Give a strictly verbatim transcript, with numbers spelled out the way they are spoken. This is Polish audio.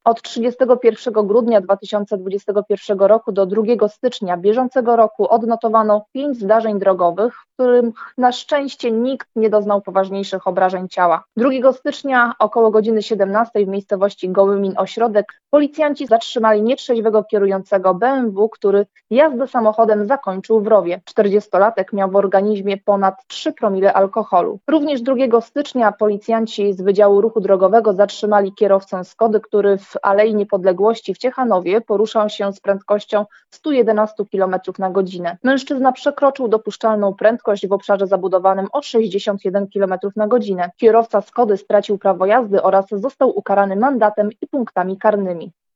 Od trzydziestego pierwszego grudnia dwa tysiące dwudziestego pierwszego roku do drugiego stycznia bieżącego roku odnotowano pięć zdarzeń drogowych, w których na szczęście nikt nie doznał poważniejszych obrażeń ciała. drugiego stycznia około godziny siedemnastej w miejscowości Gołymin-Ośrodek policjanci zatrzymali nietrzeźwego kierującego B M W, który jazdę samochodem zakończył w rowie. czterdziestolatek miał w organizmie ponad trzy promile alkoholu. Również drugiego stycznia policjanci z Wydziału Ruchu Drogowego zatrzymali kierowcę Skody, który w Alei Niepodległości w Ciechanowie poruszał się z prędkością sto jedenaście kilometrów na godzinę. Mężczyzna przekroczył dopuszczalną prędkość w obszarze zabudowanym o sześćdziesiąt jeden kilometrów na godzinę. Kierowca Skody stracił prawo jazdy oraz został ukarany mandatem i punktami karnymi.